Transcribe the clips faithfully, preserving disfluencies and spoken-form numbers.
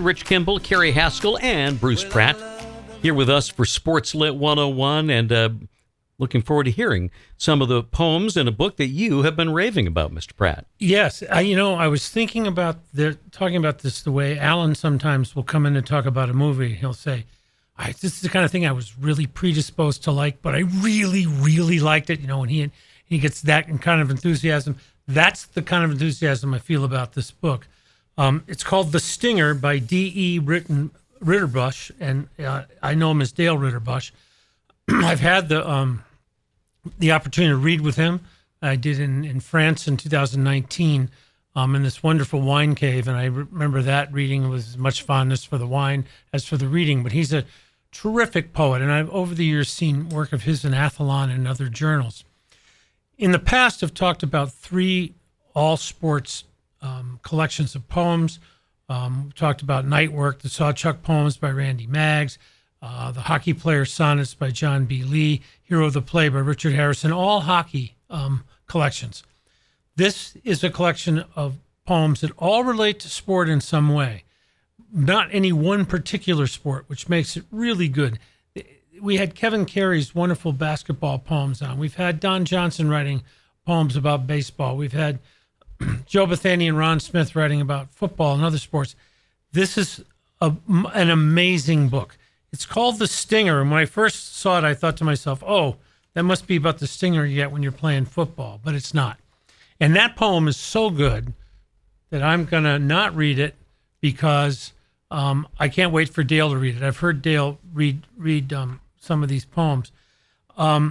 Rich Kimball, Carrie Haskell, and Bruce Pratt here with us for Sports Lit one oh one, and uh, looking forward to hearing some of the poems in a book that you have been raving about, Mister Pratt. Yes. I, you know, I was thinking about the, talking about this the way Alan sometimes will come in and talk about a movie. He'll say, I, this is the kind of thing I was really predisposed to like, but I really, really liked it. You know, when he, he gets that kind of enthusiasm, that's the kind of enthusiasm I feel about this book. Um, it's called The Stinger by D E Ritten, Ritterbusch, and uh, I know him as Dale Ritterbusch. I've had the um, the opportunity to read with him. I did in, in France in two thousand nineteen um, in this wonderful wine cave, and I remember that reading with as much fondness for the wine as for the reading. But he's a terrific poet, and I've over the years seen work of his in Athlon and other journals. In the past, I've talked about three all-sports um, collections of poems. Um, we talked about Night Work, the Sawchuck Poems by Randy Maggs, uh, the Hockey Player Sonnets by John B. Lee, Hero of the Play by Richard Harrison, all hockey um, collections. This is a collection of poems that all relate to sport in some way, not any one particular sport, which makes it really good. We had Kevin Carey's wonderful basketball poems on. We've had Don Johnson writing poems about baseball. We've had Joe Bethany and Ron Smith writing about football and other sports. This is a, an amazing book. It's called The Stinger, and when I first saw it, I thought to myself, oh, that must be about the stinger you get when you're playing football, but it's not. And that poem is so good that I'm going to not read it because um, I can't wait for Dale to read it. I've heard Dale read read um, some of these poems. Um,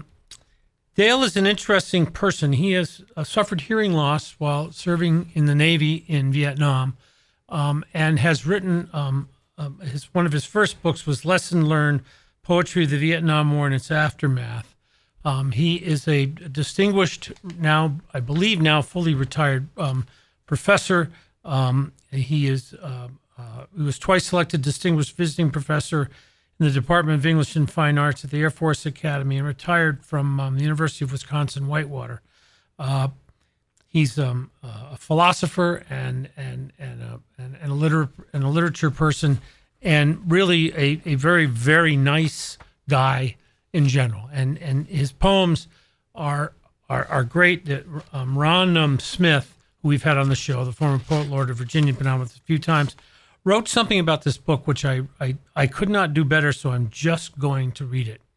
Dale is an interesting person. He has uh, suffered hearing loss while serving in the Navy in Vietnam, um, and has written um, uh, his one of his first books was Lesson Learned: Poetry of the Vietnam War and Its Aftermath. Um, he is a distinguished, now I believe now fully retired um, professor. Um, he is uh, uh, he was twice selected distinguished visiting professor in the Department of English and Fine Arts at the Air Force Academy, and retired from um, the University of Wisconsin-Whitewater. Uh, he's um, uh, a philosopher and and and a, and, and, a liter- and a literature person, and really a, a very, very nice guy in general. And and his poems are are, are great. Um, Ron um, Smith, who we've had on the show, the former poet laureate of Virginia, been on with us a few times, wrote something about this book, which I, I, I could not do better, so I'm just going to read it.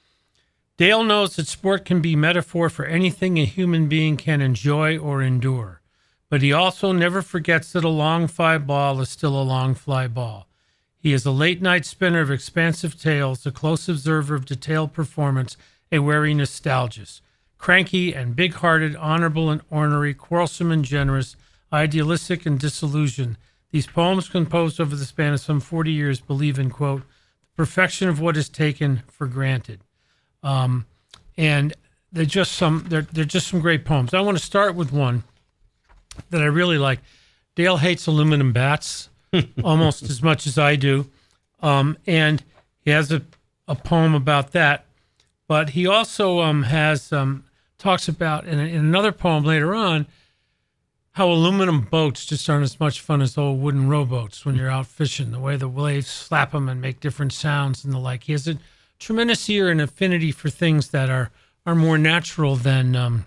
Dale knows that sport can be metaphor for anything a human being can enjoy or endure, but he also never forgets that a long fly ball is still a long fly ball. He is a late-night spinner of expansive tales, a close observer of detailed performance, a wary nostalgist, cranky and big-hearted, honorable and ornery, quarrelsome and generous, idealistic and disillusioned. These poems, composed over the span of some forty years, believe in, quote, the perfection of what is taken for granted. Um, and they're just some they're, they're just some great poems. I want to start with one that I really like. Dale hates aluminum bats almost as much as I do. Um, and he has a, a poem about that. But he also um, has um, talks about, in, in another poem later on, how aluminum boats just aren't as much fun as old wooden rowboats when you're out fishing, the way the waves slap them and make different sounds and the like. He has a tremendous ear and affinity for things that are, are more natural than, um,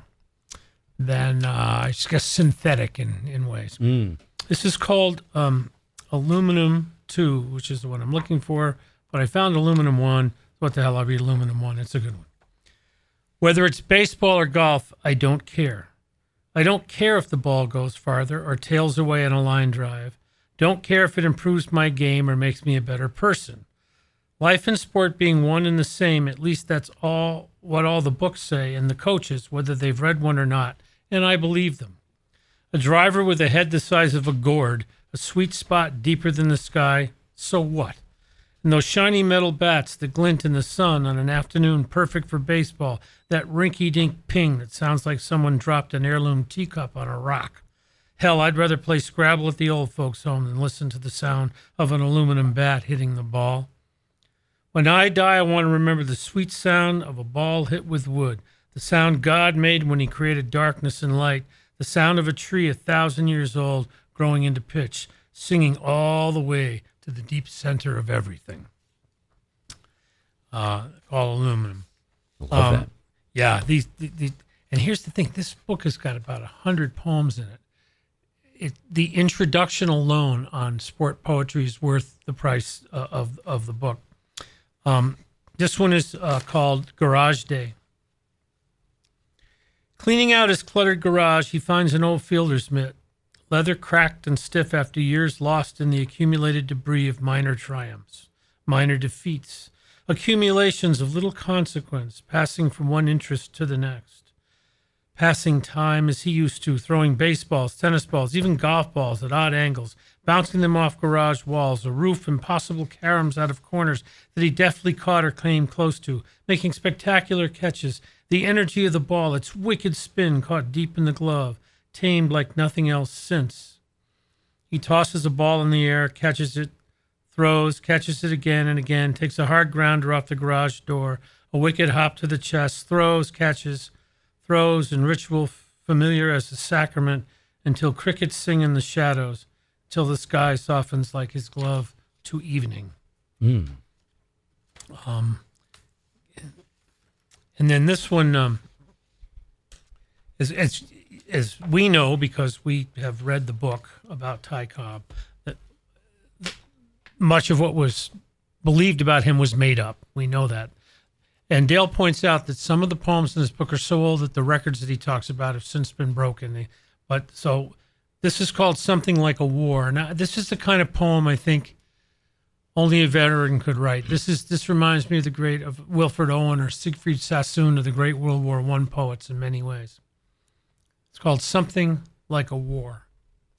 than uh, I guess, synthetic in, in ways. Mm. This is called um, Aluminum two, which is the one I'm looking for, but I found Aluminum one. What the hell, I'll read Aluminum one. It's a good one. Whether it's baseball or golf, I don't care. I don't care if the ball goes farther or tails away on a line drive. Don't care if it improves my game or makes me a better person. Life and sport being one and the same, at least that's all what all the books say, and the coaches, whether they've read one or not, and I believe them. A driver with a head the size of a gourd, a sweet spot deeper than the sky, so what? And those shiny metal bats that glint in the sun on an afternoon perfect for baseball, that rinky-dink ping that sounds like someone dropped an heirloom teacup on a rock. Hell, I'd rather play Scrabble at the old folks' home than listen to the sound of an aluminum bat hitting the ball. When I die, I want to remember the sweet sound of a ball hit with wood, the sound God made when he created darkness and light, the sound of a tree a thousand years old growing into pitch, singing all the way to the deep center of everything. Uh, all aluminum. I love Um, that. Yeah, these, the, the, and here's the thing: this book has got about a hundred poems in it. It. The introduction alone on sport poetry is worth the price uh, of of the book. Um, this one is uh, called Garage Day. Cleaning out his cluttered garage, he finds an old fielder's mitt, leather cracked and stiff after years lost in the accumulated debris of minor triumphs, minor defeats, accumulations of little consequence, passing from one interest to the next. Passing time as he used to, throwing baseballs, tennis balls, even golf balls at odd angles, bouncing them off garage walls, a roof, impossible caroms out of corners that he deftly caught or came close to, making spectacular catches, the energy of the ball, its wicked spin caught deep in the glove, tamed like nothing else since. He tosses a ball in the air, catches it, throws, catches it again and again, takes a hard grounder off the garage door, a wicked hop to the chest, throws, catches, throws, in ritual familiar as a sacrament, until crickets sing in the shadows, till the sky softens like his glove to evening. Mm. Um, and then this one, um, as, as, as we know, because we have read the book about Ty Cobb, that much of what was believed about him was made up. We know that. And Dale points out that some of the poems in this book are so old that the records that he talks about have since been broken. They, but so this is called Something Like a War. Now, this is the kind of poem I think only a veteran could write. This is this reminds me of the great of Wilfred Owen or Siegfried Sassoon, of the great World War One poets in many ways. It's called Something Like a War.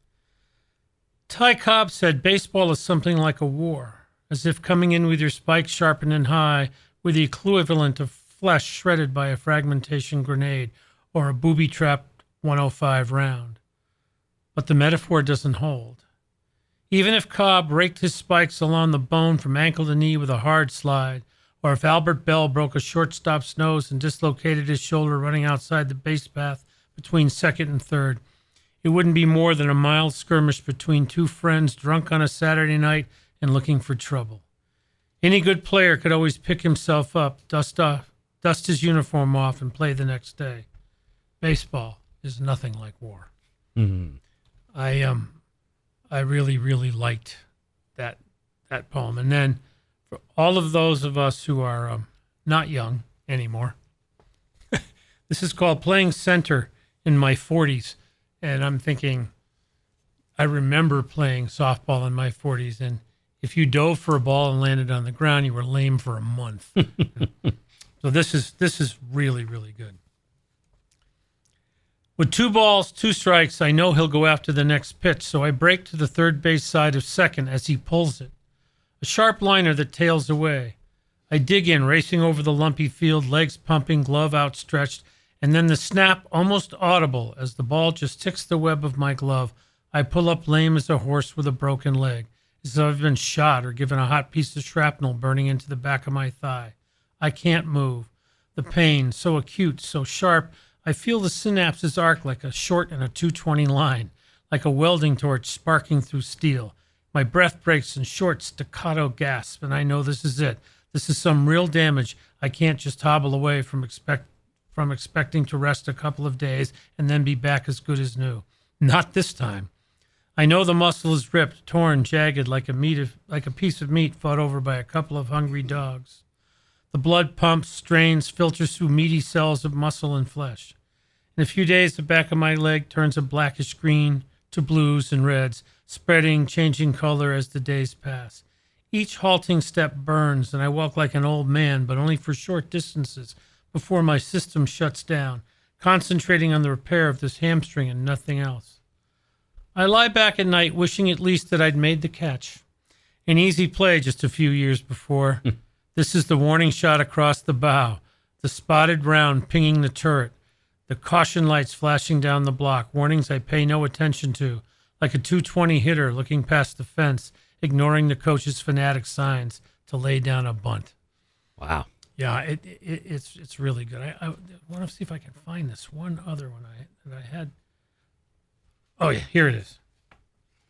Ty Cobb said, baseball is something like a war, as if coming in with your spikes sharpened and high, with the equivalent of flesh shredded by a fragmentation grenade or a booby-trapped one oh five round. But the metaphor doesn't hold. Even if Cobb raked his spikes along the bone from ankle to knee with a hard slide, or if Albert Bell broke a shortstop's nose and dislocated his shoulder running outside the base path between second and third, it wouldn't be more than a mild skirmish between two friends drunk on a Saturday night and looking for trouble. Any good player could always pick himself up, dust off, dust his uniform off, and play the next day. Baseball is nothing like war. Mm-hmm. I um, I really, really liked that that poem. And then for all of those of us who are um, not young anymore, this is called Playing Center in My forties. And I'm thinking, I remember playing softball in my forties, and if you dove for a ball and landed on the ground, you were lame for a month. So this is this is really, really good. With two balls, two strikes, I know he'll go after the next pitch, so I break to the third base side of second as he pulls it. A sharp liner that tails away. I dig in, racing over the lumpy field, legs pumping, glove outstretched, and then the snap, almost audible, as the ball just ticks the web of my glove. I pull up lame as a horse with a broken leg, as though I've been shot or given a hot piece of shrapnel burning into the back of my thigh. I can't move. The pain, so acute, so sharp, I feel the synapses arc like a short and a two twenty line, like a welding torch sparking through steel. My breath breaks in short staccato gasps, and I know this is it. This is some real damage. I can't just hobble away from expect from expecting to rest a couple of days and then be back as good as new. Not this time. I know the muscle is ripped, torn, jagged, like a meat of, like a piece of meat fought over by a couple of hungry dogs. The blood pumps, strains, filters through meaty cells of muscle and flesh. In a few days, the back of my leg turns a blackish green to blues and reds, spreading, changing color as the days pass. Each halting step burns, and I walk like an old man, but only for short distances before my system shuts down, concentrating on the repair of this hamstring and nothing else. I lie back at night wishing at least that I'd made the catch. An easy play just a few years before. This is the warning shot across the bow, the spotted round pinging the turret, the caution lights flashing down the block, warnings I pay no attention to, like a two twenty hitter looking past the fence, ignoring the coach's fanatic signs to lay down a bunt. Wow. Yeah, it, it it's it's really good. I, I want to see if I can find this one other one I that I had. Oh yeah, here it is.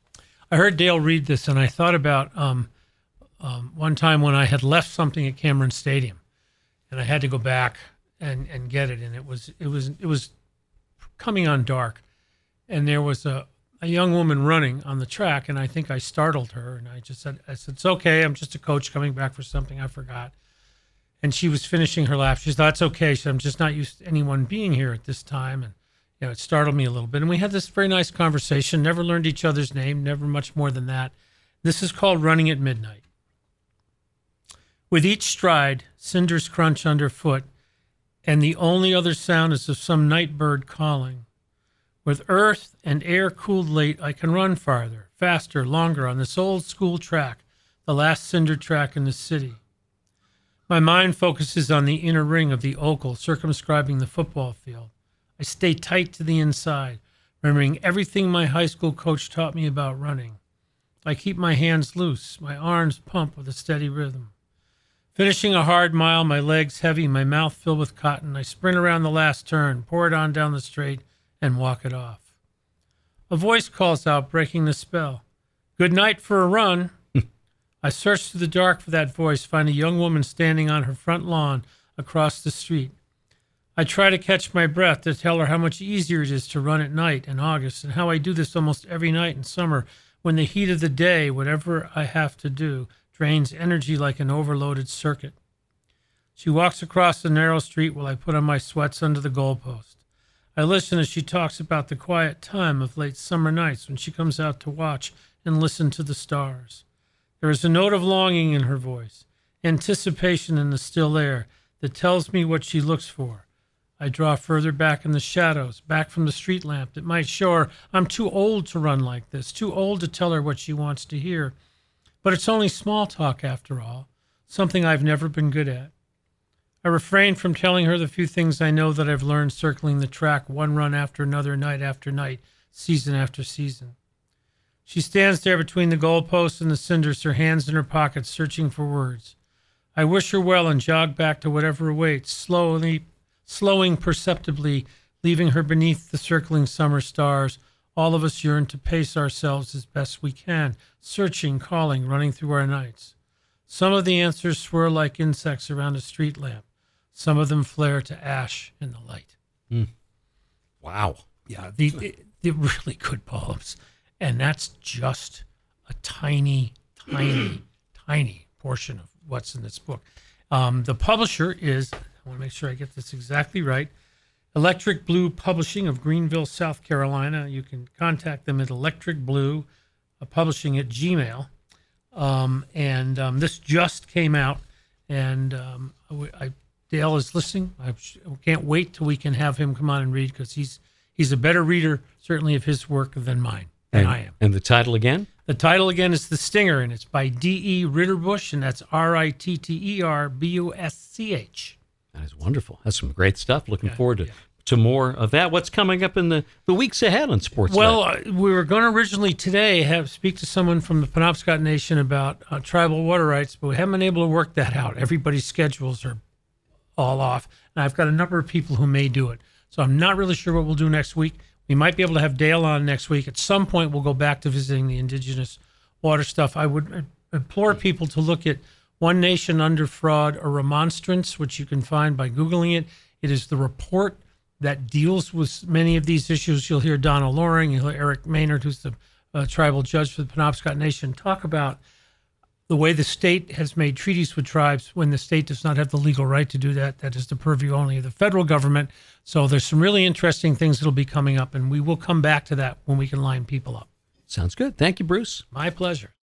I heard Dale read this, and I thought about um, um, one time when I had left something at Cameron Stadium, and I had to go back and, and get it, and it was it was it was coming on dark, and there was a, a young woman running on the track, and I think I startled her, and I just said, I said, "It's okay, I'm just a coach coming back for something I forgot." And she was finishing her lap. She said, "That's okay." She said, "I'm just not used to anyone being here at this time," and you know, it startled me a little bit. And we had this very nice conversation, never learned each other's name, never much more than that. This is called Running at Midnight. With each stride, cinders crunch underfoot, and the only other sound is of some night bird calling. With earth and air cooled late, I can run farther, faster, longer on this old school track, the last cinder track in the city. My mind focuses on the inner ring of the oval circumscribing the football field. I stay tight to the inside, remembering everything my high school coach taught me about running. I keep my hands loose, my arms pump with a steady rhythm. Finishing a hard mile, my legs heavy, my mouth filled with cotton, I sprint around the last turn, pour it on down the straight, and walk it off. A voice calls out, breaking the spell. "Good night for a run." I search through the dark for that voice, find a young woman standing on her front lawn across the street. I try to catch my breath to tell her how much easier it is to run at night in August, and how I do this almost every night in summer when the heat of the day, whatever I have to do, drains energy like an overloaded circuit. She walks across the narrow street while I put on my sweats under the goalpost. I listen as she talks about the quiet time of late summer nights when she comes out to watch and listen to the stars. There is a note of longing in her voice, anticipation in the still air that tells me what she looks for. I draw further back in the shadows, back from the street lamp that might show her I'm too old to run like this, too old to tell her what she wants to hear. But it's only small talk after all, something I've never been good at. I refrain from telling her the few things I know that I've learned circling the track one run after another, night after night, season after season. She stands there between the goalposts and the cinders, her hands in her pockets, searching for words. I wish her well and jog back to whatever awaits, slowly, slowing perceptibly, leaving her beneath the circling summer stars. All of us yearn to pace ourselves as best we can, searching, calling, running through our nights. Some of the answers swirl like insects around a street lamp. Some of them flare to ash in the light. Mm. Wow. Yeah, the, the, the really good poems. And that's just a tiny, tiny, tiny portion of what's in this book. Um, the publisher is, I want to make sure I get this exactly right, Electric Blue Publishing of Greenville, South Carolina. You can contact them at Electric Blue uh, Publishing at Gmail. Um, and um, this just came out, and um, I, I, Dale is listening. I can't wait till we can have him come on and read, because he's he's a better reader, certainly, of his work than mine, than and, I am. And the title again? The title again is The Stinger, and it's by D E Ritterbusch, and that's R I T T E R B U S C H. That is wonderful. That's some great stuff. Looking Yeah, forward to, yeah. to more of that. What's coming up in the, the weeks ahead on Sports Well, Net? uh, we were going to originally today have speak to someone from the Penobscot Nation about uh, tribal water rights, but we haven't been able to work that out. Everybody's schedules are all off, and I've got a number of people who may do it. So I'm not really sure what we'll do next week. We might be able to have Dale on next week. At some point, we'll go back to visiting the indigenous water stuff. I would implore people to look at One Nation Under Fraud, a Remonstrance, which you can find by Googling it. It is the report that deals with many of these issues. You'll hear Donna Loring, you'll hear Eric Maynard, who's the uh, tribal judge for the Penobscot Nation, talk about the way the state has made treaties with tribes when the state does not have the legal right to do that. That is the purview only of the federal government. So there's some really interesting things that'll be coming up, and we will come back to that when we can line people up. Sounds good. Thank you, Bruce. My pleasure.